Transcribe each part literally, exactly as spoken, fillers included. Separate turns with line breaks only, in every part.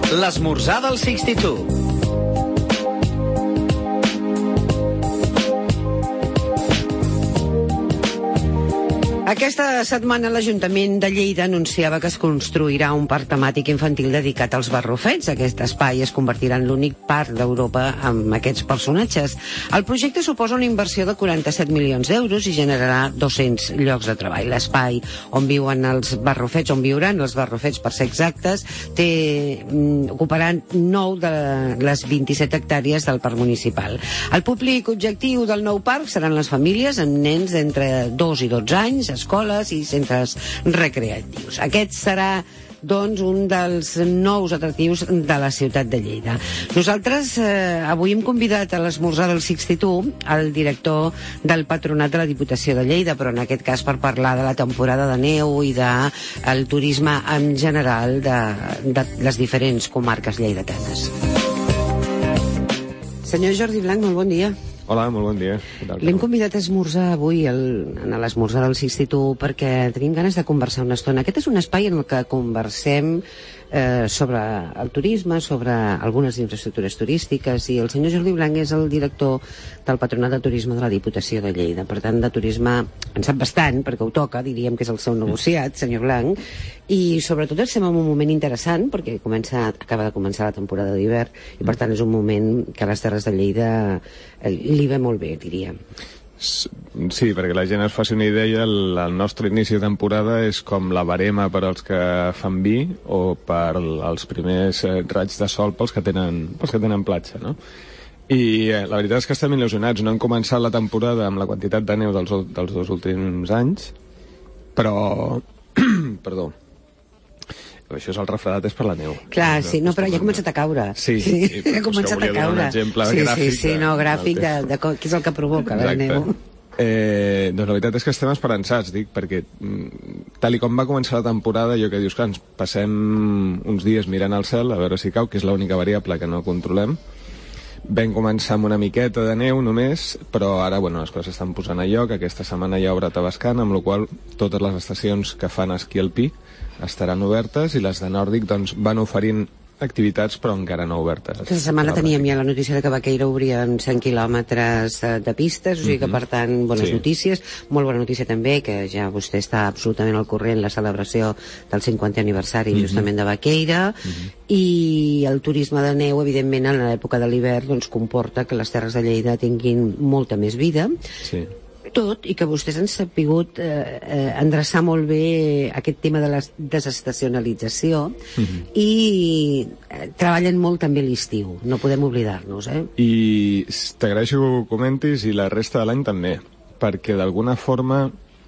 L'esmorzar del seixanta-dos.
Aquesta setmana l'Ajuntament de Lleida anunciava que es construirà un parc temàtic infantil dedicat als barrufets. Aquest espai es convertirà en l'únic parc d'Europa amb aquests personatges. El projecte suposa una inversió de quaranta-set milions d'euros i generarà dos-cents llocs de treball. L'espai on viuen els barrufets, on viuran els barrufets per ser exactes, té, ocuparà nou de les vint-i-set hectàrees del parc municipal. El públic objectiu del nou parc seran les famílies amb nens d'entre dos i dotze anys, escoles i centres recreatius. Aquest serà, doncs, un dels nous atractius de la ciutat de Lleida. Nosaltres eh, avui hem convidat a l'esmorzar del seixanta-dos el director del Patronat de la Diputació de Lleida, però en aquest cas per parlar de la temporada de neu i del turisme en general de, de les diferents comarques lleidatanes. Senyor Jordi Blanc, molt bon dia.
Hola, molt bon dia.
L'hem convidat a esmorzar avui el, en l'esmorzar del seixanta-dos perquè tenim ganes de conversar una estona. Aquest és un espai en el que conversem eh, sobre el turisme, sobre algunes infraestructures turístiques, i el senyor Jordi Blanc és el director del Patronat de Turisme de la Diputació de Lleida. Per tant, de turisme en sap bastant, perquè ho toca, diríem que és el seu negociat, senyor Blanc, i sobretot estem en un moment interessant perquè comença, acaba de començar la temporada d'hivern i per tant és un moment que a les Terres de Lleida li ve molt bé, diríem.
Sí, perquè la gent es faci una idea, el, el nostre inici de temporada és com la barema per als que fan vi o per els primers raigs de sol pels que tenen, pels que tenen platja, no? I eh, la veritat és que estem il·lusionats. No hem començat la temporada amb la quantitat de neu dels, dels dos últims anys, però... Perdó. Això és el refredat, és per la neu.
Clar, sí, no, però ja ha començat a caure.
Sí, sí, sí,
ha començat a caure.
Un exemple
sí,
gràfic.
Sí, sí, no, gràfic de, de, de què és el que provoca la neu.
Eh, doncs la veritat és que estem esperançats, dic, perquè tal i com va començar la temporada, jo que dius, clar, ens passem uns dies mirant al cel a veure si cau, que és l'única variable que no controlem. Vam començar amb una miqueta de neu només, però ara, bueno, les coses estan posant a lloc. Aquesta setmana hi ha obra tabascana, amb la qual totes les estacions que fan esquí alpí estaran obertes i les de nòrdic, doncs, van oferint activitats però encara no obertes.
Aquesta setmana teníem ja la notícia de que Vaqueira obria cent quilòmetres de pistes, o sigui que, per tant, bones sí. notícies. Molt bona notícia també, que ja vostè està absolutament al corrent, la celebració del cinquantè aniversari mm-hmm. justament de Vaqueira, mm-hmm. i el turisme de neu, evidentment, en l'època de l'hivern, doncs comporta que les Terres de Lleida tinguin molta més vida. Sí. Tot i que vostès han sabut eh, eh, endreçar molt bé aquest tema de la desestacionalització mm-hmm. i eh, treballen molt també l'estiu, no podem oblidar-nos, eh?
I t'agraeixo que ho comentis, i la resta de l'any també, perquè d'alguna forma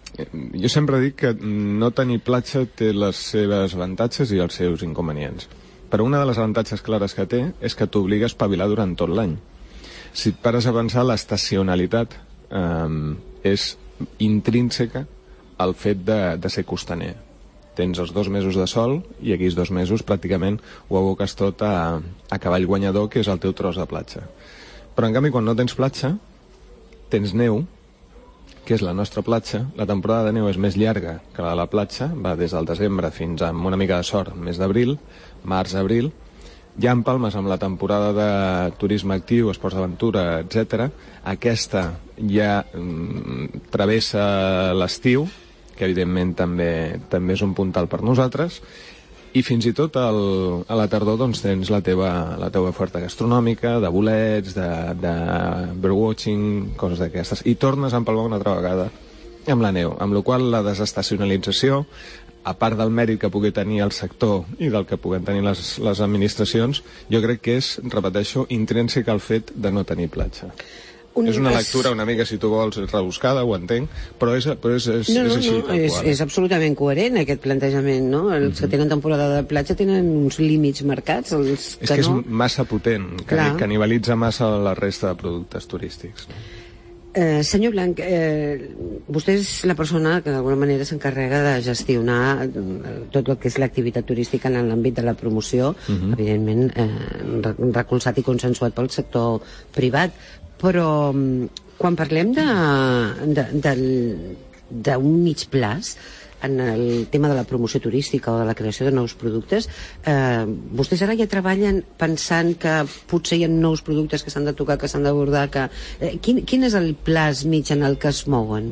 jo sempre dic que no tenir platja té les seves avantatges i els seus inconvenients, però una de les avantatges clares que té és que t'obliga a espavilar durant tot l'any. Si et pares a pensar, l'estacionalitat eh, és intrínseca al fet de, de ser costaner. Tens els dos mesos de sol i aquells dos mesos pràcticament ho aboques tot a, a cavall guanyador, que és el teu tros de platja. Però en canvi, quan no tens platja, tens neu, que és la nostra platja. La temporada de neu és més llarga que la de la platja, va des del desembre fins a, amb una mica de sort, mes d'abril, març, abril. Ja empalmes amb la temporada de turisme actiu, esports d'aventura, etcètera. Aquesta ja mm, travessa l'estiu, que evidentment també també és un puntal per nosaltres, i fins i tot el, a la tardor doncs, tens la teva, la teva oferta gastronòmica, de bolets, de, de birdwatching, coses d'aquestes, i tornes a empalmar una altra vegada amb la neu, amb la qual la desestacionalització, a part del mèrit que pugui tenir el sector i del que puguen tenir les, les administracions, jo crec que és, repeteixo, intrínsec al fet de no tenir platja. Un... És una lectura una mica, si tu vols, rebuscada, ho entenc, però és, però és, és,
no, no,
és així.
No, és, és absolutament coherent aquest plantejament, no? Els mm-hmm. que tenen temporada de platja tenen uns límits marcats, els que
és que
no...
és massa potent, que canibalitza massa la resta de productes turístics, no?
Eh, senyor Blanc, eh, vostè és la persona que d'alguna manera s'encarrega de gestionar tot el que és l'activitat turística en l'àmbit de la promoció, uh-huh. evidentment eh, recolzat i consensuat pel sector privat, però quan parlem de, de, del, d'un mig plaç, en el tema de la promoció turística o de la creació de nous productes, eh, vostès ara ja treballen pensant que potser hi ha nous productes que s'han de tocar, que s'han d'abordar, que... Eh, quin, quin és el plaç mig en el que es mouen?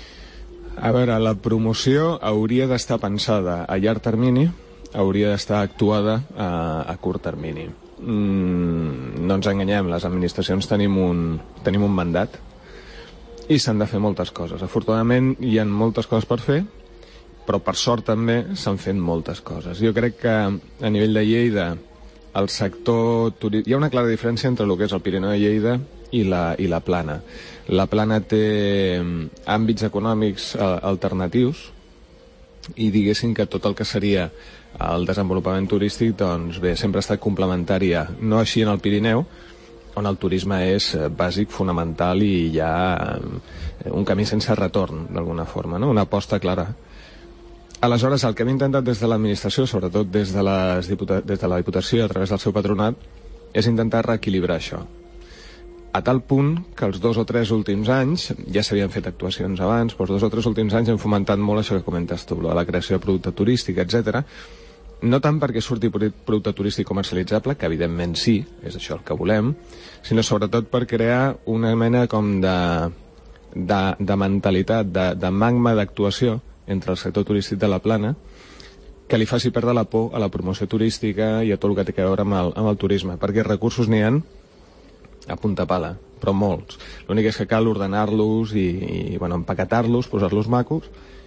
A veure, la promoció hauria d'estar pensada a llarg termini, hauria d'estar actuada a, a curt termini. Mm, no ens enganyem, les administracions tenim un, tenim un mandat i s'han de fer moltes coses. Afortunadament hi ha moltes coses per fer, però per sort també s'han fet moltes coses. Jo crec que a nivell de Lleida el sector turístic... Hi ha una clara diferència entre el que és el Pirineu de Lleida i la, i la Plana. La Plana té àmbits econòmics eh, alternatius i diguéssim que tot el que seria el desenvolupament turístic, doncs bé, sempre ha estat complementari a, no així en el Pirineu, on el turisme és bàsic, fonamental i hi ha un camí sense retorn, d'alguna forma, no? Una aposta clara. Aleshores, el que hem intentat des de l'administració, sobretot des de, les diputa- des de la Diputació a través del seu patronat, és intentar reequilibrar això. A tal punt que els dos o tres últims anys, ja s'havien fet actuacions abans, però els dos o tres últims anys hem fomentat molt això que comentes tu, la creació de producte turístic, etcètera. No tant perquè surti producte turístic comercialitzable, que evidentment sí, és això el que volem, sinó sobretot per crear una mena com de, de, de mentalitat, de, de magma d'actuació entre el sector turístic de la Plana, que li faci perdre la por a la promoció turística i a tot el que té a veure amb el, amb el turisme, perquè recursos n'hi ha a punta pala, però molts. L'únic és que cal ordenar-los i, i bueno, empaquetar-los, posar-los macos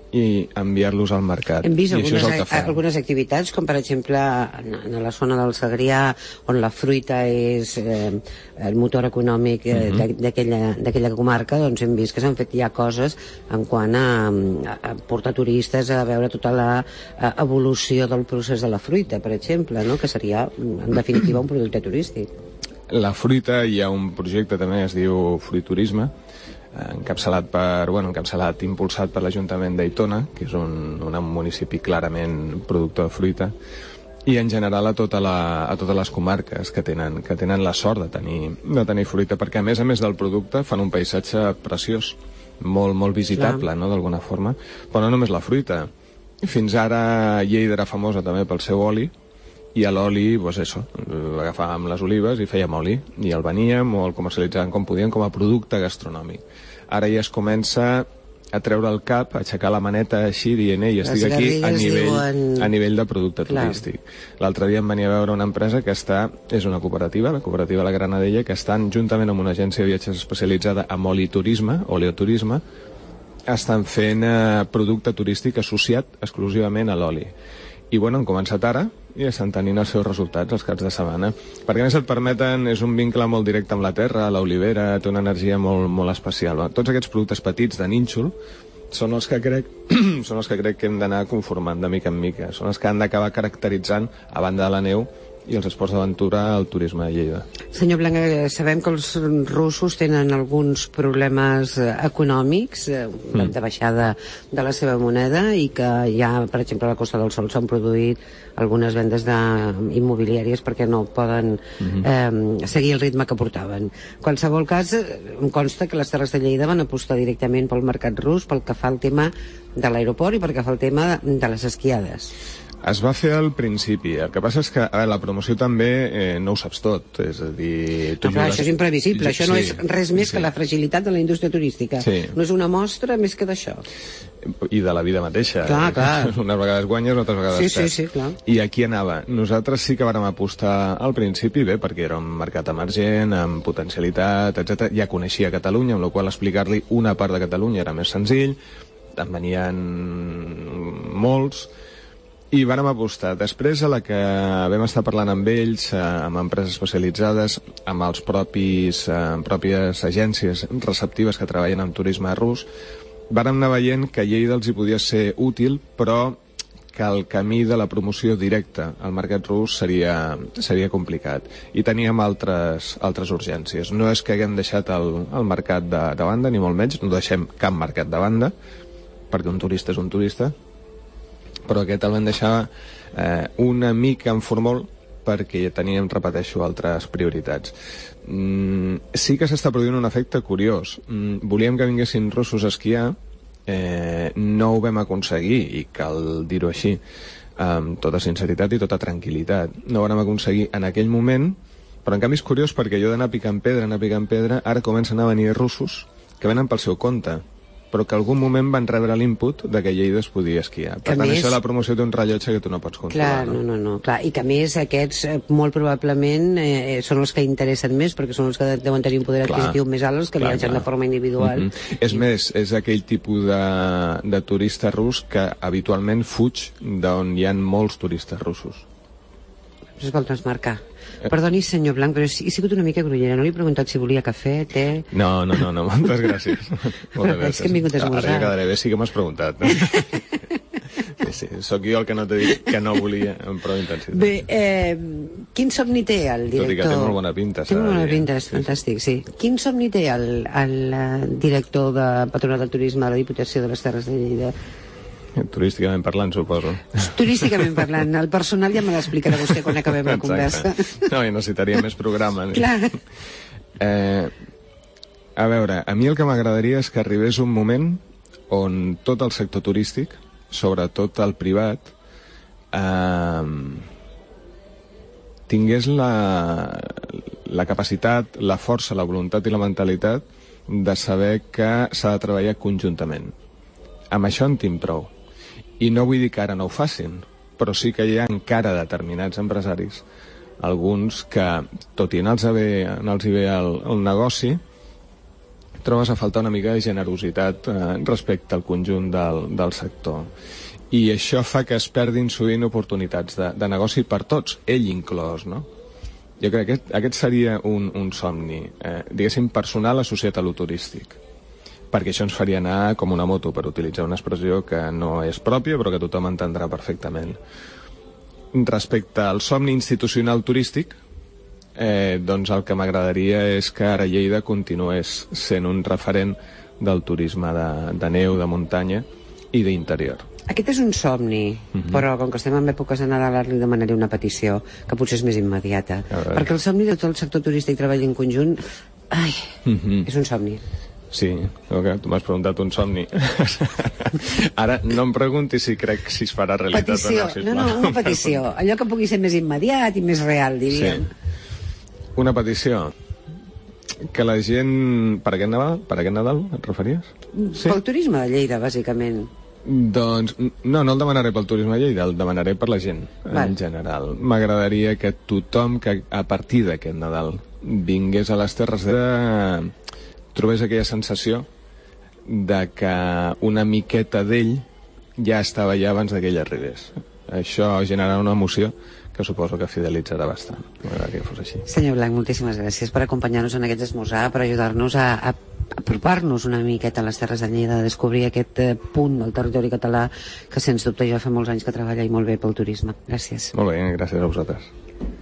i enviar-los al mercat.
Hem vist
I
algunes,
això és el que fem.
algunes activitats, com per exemple en, en la zona del Segrià, on la fruita és eh, el motor econòmic eh, uh-huh. d'aquella comarca, doncs hem vist que s'han fet ja coses en quant a, a portar turistes a veure tota la a, evolució del procés de la fruita, per exemple, no? Que seria, en definitiva, un producte turístic.
La fruita, hi ha un projecte també, es diu Fruiturisme, encapçalat per, bueno, encapçalat, impulsat per l'Ajuntament d'Aitona, que és un, un municipi clarament productor de fruita, i en general a, tota la, a totes les comarques que tenen, que tenen la sort de tenir, de tenir fruita, perquè a més a més del producte fan un paisatge preciós, molt, molt visitable, no?, d'alguna forma, però no només la fruita. Fins ara Lleida era famosa també pel seu oli, i a l'oli, doncs això, l'agafàvem les olives i fèiem oli, i el veníem o el comercialitzàvem com podíem com a producte gastronòmic. Ara ja es comença a treure el cap, a aixecar la maneta així, dient, ei, estic aquí a nivell, diuen... a nivell de producte Clar. turístic. L'altre dia em venia a veure una empresa que està, és una cooperativa, la cooperativa La Granadella, que estan, juntament amb una agència de viatges especialitzada en oliturisme, oleoturisme, estan fent eh, producte turístic associat exclusivament a l'oli. I bueno, han començat ara i estan tenint els seus resultats els caps de setmana. Perquè a més et permeten, és un vincle molt directe amb la terra, l'olivera, té una energia molt, molt especial. Tots aquests productes petits de nínxol són els que crec, són els que crec que hem d'anar conformant de mica en mica. Són els que han d'acabar caracteritzant, a banda de la neu, i els esports d'aventura al turisme de Lleida.
Senyor Blanca, sabem que els russos tenen alguns problemes econòmics, mm. de baixada de la seva moneda, i que ja, per exemple, a la Costa del Sol s'han produït algunes vendes immobiliàries perquè no poden mm-hmm. eh, seguir el ritme que portaven. En qualsevol cas, em consta que les Terres de Lleida van apostar directament pel mercat rus, pel que fa al tema de l'aeroport i pel que fa al tema de les esquiades.
Es va fer al principi. El que passa és que a la promoció també eh, no ho saps tot. És a dir... Tu
no, clar,
jugues...
això és imprevisible. Això
sí,
no és res més
sí.
que la fragilitat de la indústria turística. Sí. No és una mostra més que d'això.
I de la vida mateixa.
Clar, clar.
Unes vegades guanyes, altres vegades
sí,
perds.
Sí, sí, clar.
I aquí anava. Nosaltres sí que vàrem apostar al principi, bé, perquè era un mercat emergent, amb potencialitat, etcètera. Ja coneixia Catalunya, amb la qual explicar-li una part de Catalunya era més senzill. En venien molts... I vàrem apostar. Després, a la que vam estar parlant amb ells, amb empreses especialitzades, amb els propis, amb pròpies agències receptives que treballen amb turisme rus, vàrem anar veient que Lleida els hi podia ser útil, però que el camí de la promoció directa al mercat rus seria, seria complicat. I teníem altres, altres urgències. No és que haguem deixat el, el mercat de, de banda, ni molt menys, no deixem cap mercat de banda, perquè un turista és un turista, però aquest el vam deixar eh, una mica en formol perquè teníem, repeteixo, altres prioritats. Mm, sí que s'està produint un efecte curiós. Mm, volíem que vinguessin russos a esquiar eh, no ho vam aconseguir, i cal dir-ho així, amb tota sinceritat i tota tranquil·litat. No ho vam aconseguir en aquell moment, però en canvi és curiós perquè jo d'anar picant pedra, anar picant pedra, ara comencen a venir russos que venen pel seu compte, però que algun moment van rebre l'input de que Lleida es podia esquiar. Per tant, més... això de la promoció té un rellotge que tu no pots controlar.
Clar, no, no, no, clar. I que a més aquests eh, molt probablement eh, són els que interessen més, perquè són els que deuen tenir un poder clar, adquisitiu més alt, els que clar, viatgen clar. de forma individual.
Mm-hmm. És I... més, és aquell tipus de, de turista rus que habitualment fuig d'on hi ha molts turistes russos.
Es vol transmarcar. Perdoni, senyor Blanc, però he sigut una mica grunyera. No li he preguntat si volia cafè, te...
No, no, no, no moltes gràcies. Moltes gràcies.
És que hem vingut a esmorzar.
Ara ja quedaré bé, sí que m'has preguntat. Sí, sí, sóc jo el que no t'he dit que no volia amb prou intensitat.
Bé, eh, quin somni té el director?
Tot i que té molt bona pinta.
Té molt bona pinta, és fantàstic, sí. Quin somni té el, el director de Patronat del Turisme de la Diputació de les Terres de Lleida?
Turísticament parlant, suposo.
Turísticament parlant. El personal ja me l'explicarà vostè quan acabem la conversa.
No, i necessitaria més programa.
Clar.
Eh, a veure, a mi el que m'agradaria és que arribés un moment on tot el sector turístic, sobretot el privat, eh, tingués la, la capacitat, la força, la voluntat i la mentalitat de saber que s'ha de treballar conjuntament. Amb això en tinc prou. I no vull dir que ara no ho facin, però sí que hi ha encara determinats empresaris, alguns que, tot i anar-los bé, anar-los bé el, el negoci, trobes a faltar una mica de generositat eh, respecte al conjunt del, del sector. I això fa que es perdin sovint oportunitats de, de negoci per tots, ell inclòs, no? Jo crec que aquest, aquest seria un, un somni, eh, diguéssim, personal associat a lo turístic, perquè això ens faria anar com una moto, per utilitzar una expressió que no és pròpia però que tothom entendrà perfectament. Respecte al somni institucional turístic, eh, doncs el que m'agradaria és que ara Lleida continués sent un referent del turisme de, de neu, de muntanya i d'interior.
Aquest és un somni, uh-huh. però com que estem en èpoques de Nadal li demanaré una petició que potser és més immediata, perquè el somni de tot el sector turístic treballi en conjunt, ai, uh-huh. és un somni.
Sí, okay. Tu m'has preguntat un somni. Ara no em preguntis si crec si es farà realitat
petició.
o no, sisplau.
No, no, una petició. Allò que pugui ser més immediat i més real, diríem.
Sí. Una petició. Que la gent... Per aquest Nadal? Per aquest Nadal et referies?
Sí. Pel turisme de Lleida, bàsicament.
Doncs no, no el demanaré pel turisme de Lleida, el demanaré per la gent, Val. en general. M'agradaria que tothom que a partir d'aquest Nadal vingués a les Terres de... trobés aquella sensació de que una miqueta d'ell ja estava allà abans que ell arribés. Això generarà una emoció que suposo que fidelitzarà bastant. M'agrada que fos així.
Senyor Blanc, moltíssimes gràcies per acompanyar-nos en aquest esmorzar, per ajudar-nos a, a apropar-nos una miqueta a les Terres de Lleida, a descobrir aquest eh, punt del territori català que, sens dubte, ja fa molts anys que treballa i molt bé pel turisme. Gràcies.
Molt bé, gràcies a vosaltres.